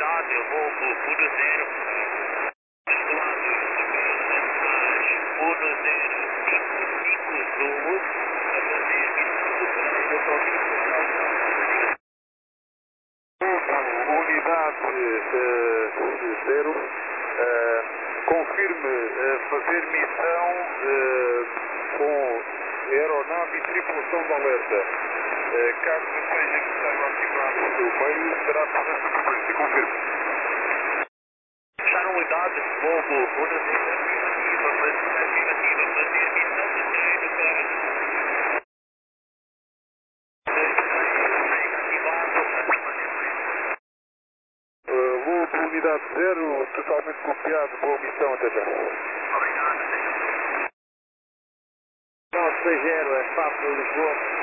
unidade, Volvo 10. Unidade 0, confirme fazer missão com aeronave e tripulação de alerta. Caso seja necessário ativar o seu meio, será por esta frequência. Confirme. Channel unidade, Volvo 10, afirmativa, fazer missão de treino Volvo unidade 0, totalmente copiado, boa missão, até já. Obrigado. 960, Papa Lisboa.